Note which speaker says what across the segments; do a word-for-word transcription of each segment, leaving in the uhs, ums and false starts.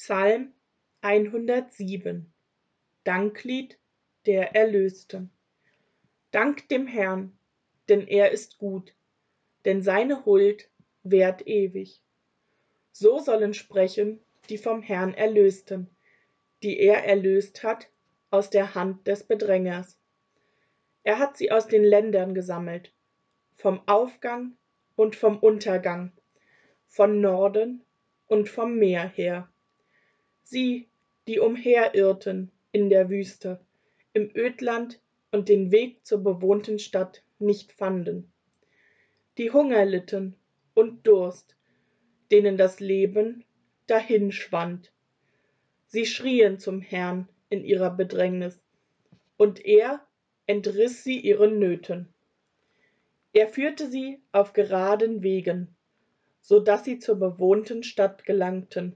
Speaker 1: Psalm hundertsieben. Danklied der Erlösten. Dank dem Herrn, denn er ist gut, denn seine Huld währt ewig. So sollen sprechen die vom Herrn Erlösten, die er erlöst hat aus der Hand des Bedrängers. Er hat sie aus den Ländern gesammelt, vom Aufgang und vom Untergang, von Norden und vom Meer her. Sie, die umherirrten in der Wüste, im Ödland und den Weg zur bewohnten Stadt nicht fanden. Die Hunger litten und Durst, denen das Leben dahinschwand. Sie schrien zum Herrn in ihrer Bedrängnis, und er entriss sie ihren Nöten. Er führte sie auf geraden Wegen, so dass sie zur bewohnten Stadt gelangten.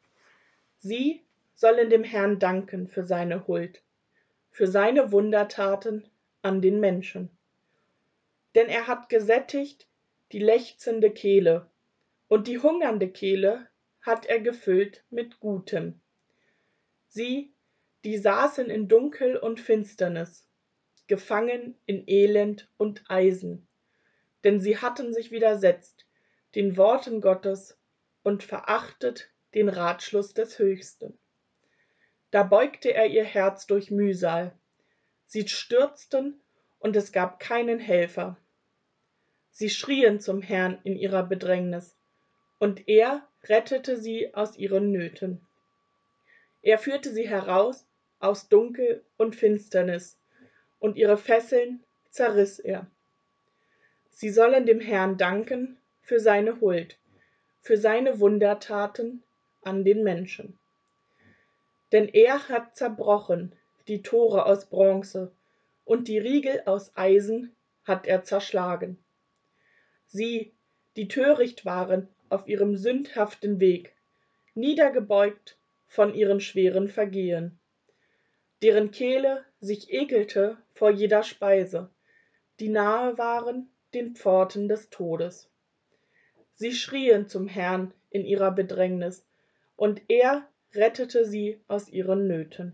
Speaker 1: Sie sollen dem Herrn danken für seine Huld, für seine Wundertaten an den Menschen. Denn er hat gesättigt die lechzende Kehle, und die hungernde Kehle hat er gefüllt mit Gutem. Sie, die saßen in Dunkel und Finsternis, gefangen in Elend und Eisen, denn sie hatten sich widersetzt den Worten Gottes und verachtet den Ratschluss des Höchsten. Da beugte er ihr Herz durch Mühsal. Sie stürzten, und es gab keinen Helfer. Sie schrien zum Herrn in ihrer Bedrängnis, und er rettete sie aus ihren Nöten. Er führte sie heraus aus Dunkel und Finsternis, und ihre Fesseln zerriss er. Sie sollen dem Herrn danken für seine Huld, für seine Wundertaten an den Menschen. Denn er hat zerbrochen die Tore aus Bronze, und die Riegel aus Eisen hat er zerschlagen. Sie, die töricht waren auf ihrem sündhaften Weg, niedergebeugt von ihren schweren Vergehen, deren Kehle sich ekelte vor jeder Speise, die nahe waren den Pforten des Todes. Sie schrien zum Herrn in ihrer Bedrängnis, und er rettete sie aus ihren Nöten.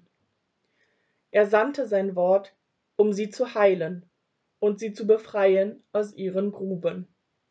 Speaker 1: Er sandte sein Wort, um sie zu heilen und sie zu befreien aus ihren Gruben.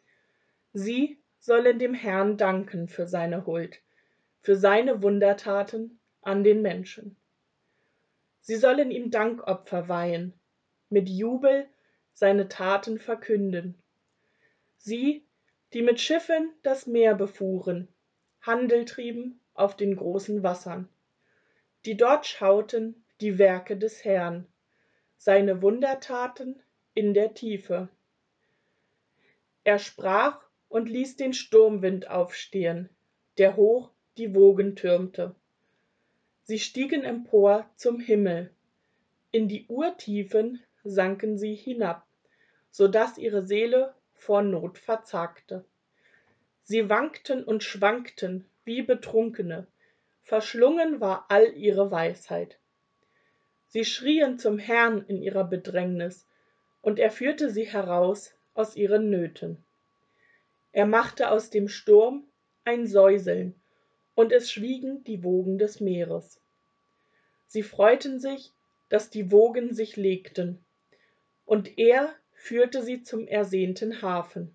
Speaker 1: Sie sollen dem Herrn danken für seine Huld, für seine Wundertaten an den Menschen. Sie sollen ihm Dankopfer weihen, mit Jubel seine Taten verkünden. Sie, die mit Schiffen das Meer befuhren, Handel trieben auf den großen Wassern, die dort schauten die Werke des Herrn, seine Wundertaten in der Tiefe. Er sprach und ließ den Sturmwind aufstehen, der hoch die Wogen türmte. Sie stiegen empor zum Himmel, in die Urtiefen sanken sie hinab, so dass ihre Seele vor Not verzagte. Sie wankten und schwankten wie Betrunkene, verschlungen war all ihre Weisheit. Sie schrien zum Herrn in ihrer Bedrängnis, und er führte sie heraus aus ihren Nöten. Er machte aus dem Sturm ein Säuseln, und es schwiegen die Wogen des Meeres. Sie freuten sich, dass die Wogen sich legten, und er führte sie zum ersehnten Hafen.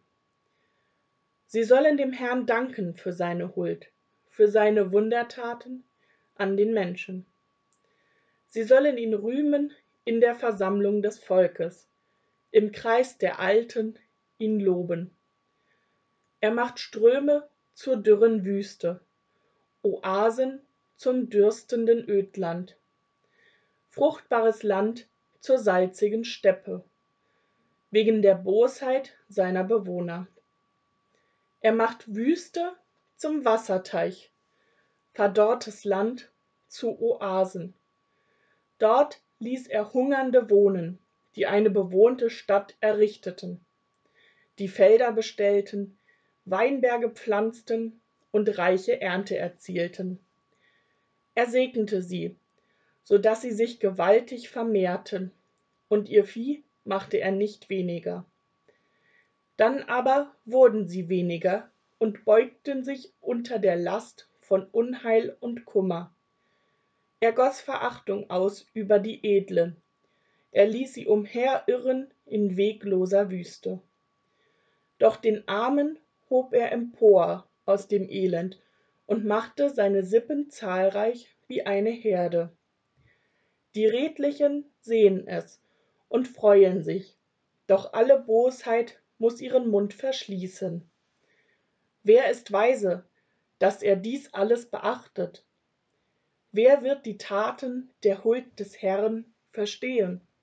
Speaker 1: Sie sollen dem Herrn danken für seine Huld, für seine Wundertaten an den Menschen. Sie sollen ihn rühmen in der Versammlung des Volkes, im Kreis der Alten ihn loben. Er macht Ströme zur dürren Wüste, Oasen zum dürstenden Ödland, fruchtbares Land zur salzigen Steppe, wegen der Bosheit seiner Bewohner. Er macht Wüste zum Wasserteich, verdorrtes Land zu Oasen. Dort ließ er Hungernde wohnen, die eine bewohnte Stadt errichteten, die Felder bestellten, Weinberge pflanzten und reiche Ernte erzielten. Er segnete sie, so dass sie sich gewaltig vermehrten, und ihr Vieh machte er nicht weniger. Dann aber wurden sie weniger und beugten sich unter der Last von Unheil und Kummer. Er goss Verachtung aus über die Edlen, er ließ sie umherirren in wegloser Wüste. Doch den Armen hob er empor aus dem Elend und machte seine Sippen zahlreich wie eine Herde. Die Redlichen sehen es und freuen sich, doch alle Bosheit muß ihren Mund verschließen. Wer ist weise, dass er dies alles beachtet? Wer wird die Taten der Huld des Herrn verstehen?